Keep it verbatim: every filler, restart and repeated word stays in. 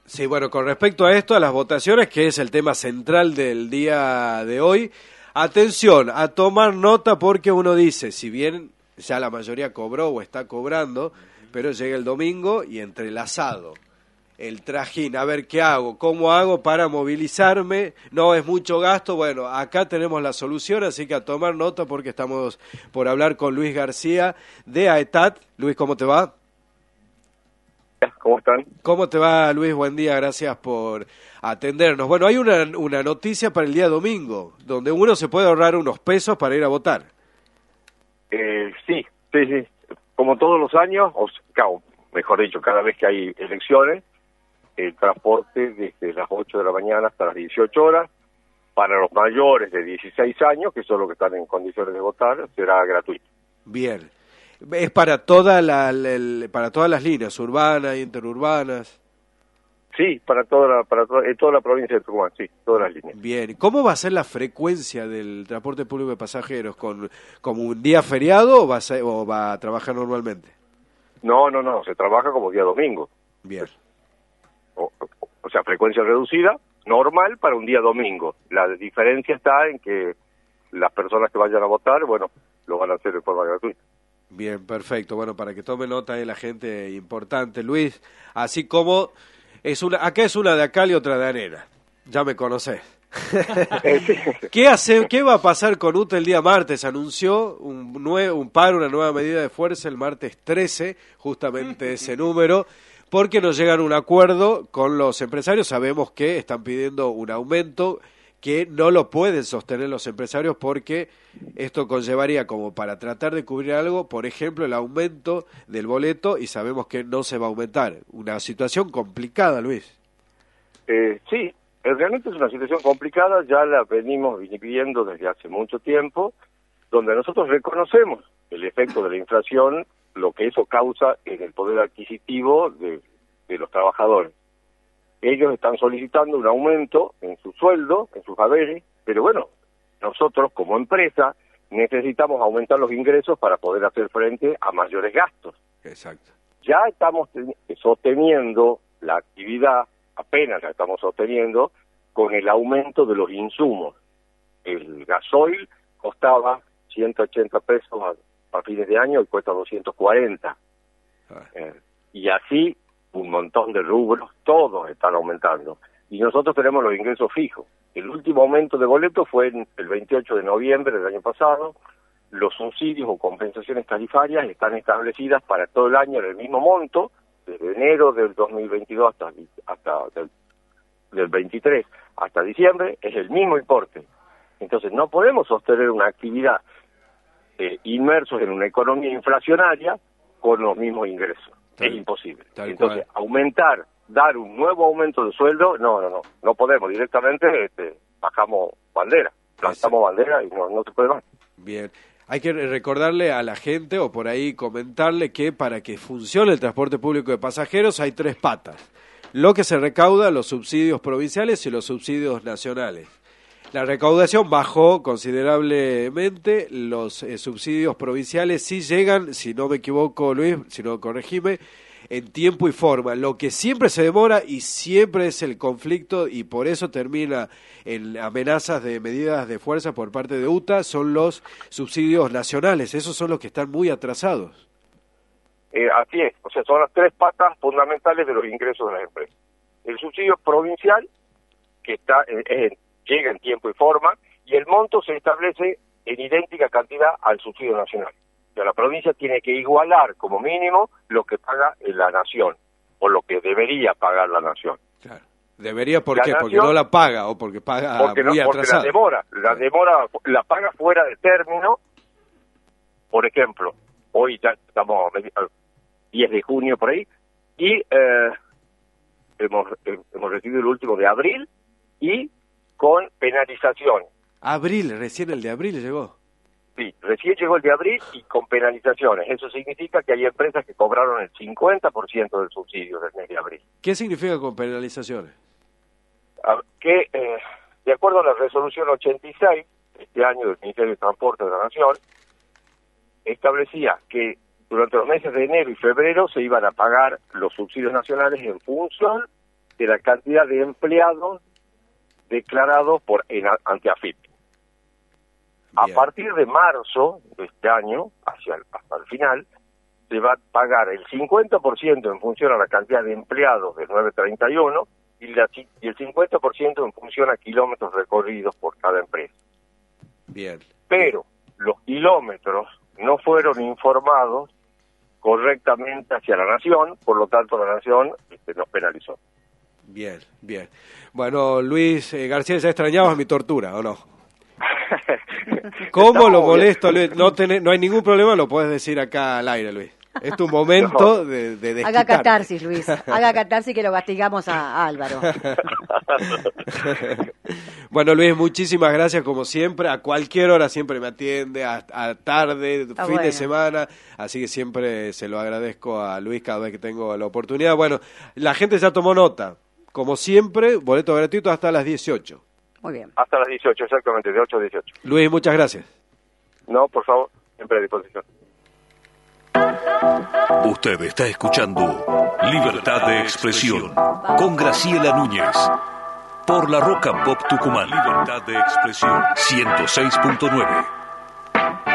Sí, bueno, con respecto a esto, a las votaciones, que es el tema central del día de hoy, atención, a tomar nota porque uno dice, si bien ya la mayoría cobró o está cobrando, pero llega el domingo y entre el asado, el trajín, a ver qué hago, cómo hago para movilizarme, no es mucho gasto, bueno, acá tenemos la solución, así que a tomar nota porque estamos por hablar con Luis García de AETAT. Luis, ¿cómo te va? ¿Cómo están? ¿Cómo te va, Luis? Buen día, gracias por atendernos. Bueno, hay una, una noticia para el día domingo, donde uno se puede ahorrar unos pesos para ir a votar. Eh, sí, sí, sí. Como todos los años, o claro, mejor dicho, cada vez que hay elecciones, el transporte desde las ocho de la mañana hasta las dieciocho horas, para los mayores de dieciséis años, que son los que están en condiciones de votar, será gratuito. Bien. Es para toda la, el, para todas las líneas, urbanas, interurbanas. Sí, para toda la, para toda, en toda la provincia de Tucumán, sí, todas las líneas. Bien. ¿Cómo va a ser la frecuencia del transporte público de pasajeros? ¿Con como un día feriado o va a, ser, o va a trabajar normalmente? No, no, no, se trabaja como día domingo. Bien. O, o, o sea, frecuencia reducida, normal para un día domingo. La diferencia está en que las personas que vayan a votar, bueno, lo van a hacer de forma gratuita. Bien, perfecto. Bueno, para que tome nota de la gente importante, Luis, así como es una, acá es una de acá y otra de arena. Ya me conocés. ¿Qué hace, qué va a pasar con U T E el día martes? Anunció un nuevo, un paro, una nueva medida de fuerza el martes trece, justamente ese número, porque no llegan a un acuerdo con los empresarios. Sabemos que están pidiendo un aumento que no lo pueden sostener los empresarios porque esto conllevaría como para tratar de cubrir algo, por ejemplo, el aumento del boleto y sabemos que no se va a aumentar. Una situación complicada, Luis. Eh, sí, realmente es una situación complicada, ya la venimos viviendo desde hace mucho tiempo, donde nosotros reconocemos el efecto de la inflación, lo que eso causa en el poder adquisitivo de, de los trabajadores. Ellos están solicitando un aumento en su sueldo, en sus haberes, pero bueno, nosotros como empresa necesitamos aumentar los ingresos para poder hacer frente a mayores gastos. Exacto. Ya estamos sosteniendo la actividad, apenas la estamos sosteniendo, con el aumento de los insumos. El gasoil costaba ciento ochenta pesos a, a fines de año y cuesta doscientos cuarenta. Ah. Eh, y así un montón de rubros, todos están aumentando. Y nosotros tenemos los ingresos fijos. El último aumento de boleto fue en el veintiocho de noviembre del año pasado. Los subsidios o compensaciones tarifarias están establecidas para todo el año en el mismo monto, desde enero del dos mil veintidós hasta, hasta del, del veintitrés hasta diciembre, es el mismo importe. Entonces no podemos sostener una actividad eh, inmersos en una economía inflacionaria con los mismos ingresos. Tal, es imposible. Entonces, cual. aumentar, dar un nuevo aumento de sueldo, no, no, no, no podemos. Directamente este, bajamos bandera, plantamos bandera y no, no se puede más. Bien. Hay que recordarle a la gente o por ahí comentarle que para que funcione el transporte público de pasajeros hay tres patas. Lo que se recauda, los subsidios provinciales y los subsidios nacionales. La recaudación bajó considerablemente, los eh, subsidios provinciales sí llegan, si no me equivoco Luis, si no corregime, en tiempo y forma. Lo que siempre se demora y siempre es el conflicto y por eso termina en amenazas de medidas de fuerza por parte de U T A son los subsidios nacionales, esos son los que están muy atrasados. Eh, así es, o sea, son las tres patas fundamentales de los ingresos de las empresas. El subsidio provincial, que está en, en llega en tiempo y forma, y el monto se establece en idéntica cantidad al subsidio nacional. O sea, la provincia tiene que igualar como mínimo lo que paga la nación, o lo que debería pagar la nación. Claro. ¿Debería por qué? ¿Porque no la paga o porque paga porque muy no, porque atrasado? la demora, la demora, la paga fuera de término. Por ejemplo, hoy ya estamos diez de junio por ahí, y eh, hemos, hemos recibido el último de abril, y con penalización. Abril, recién el de abril llegó. Sí, recién llegó el de abril y con penalizaciones. Eso significa que hay empresas que cobraron el cincuenta por ciento del subsidio del mes de abril. ¿Qué significa con penalizaciones? Que, eh, de acuerdo a la resolución ochenta y seis, este año del Ministerio de Transporte de la Nación, establecía que durante los meses de enero y febrero se iban a pagar los subsidios nacionales en función de la cantidad de empleados declarados por en, ante AFIP. A partir de marzo de este año, hacia el, hasta el final, se va a pagar el cincuenta por ciento en función a la cantidad de empleados de nueve treinta y uno y, la, y el cincuenta por ciento en función a kilómetros recorridos por cada empresa. Bien. Pero los kilómetros no fueron informados correctamente hacia la Nación, por lo tanto la Nación este, nos penalizó. Bien, bien. Bueno, Luis eh, García, ¿ya extrañabas mi tortura o no? ¿Cómo lo molesto, Luis? No, tenés, no hay ningún problema, lo puedes decir acá al aire, Luis. Es tu momento no. de, de desquitarte. Haga catarsis, Luis. Haga catarsis que lo castigamos a, a Álvaro. Bueno, Luis, muchísimas gracias como siempre. A cualquier hora siempre me atiende, a, a tarde, ah, fin bueno. de semana. Así que siempre se lo agradezco a Luis cada vez que tengo la oportunidad. Bueno, la gente ya tomó nota. Como siempre, boleto gratuito hasta las dieciocho. Muy bien. Hasta las dieciocho, exactamente, de ocho a dieciocho. Luis, muchas gracias. No, por favor, siempre a disposición. Usted está escuchando Libertad de Expresión con Graciela Núñez por la Rock and Pop Tucumán. Libertad de Expresión ciento seis punto nueve.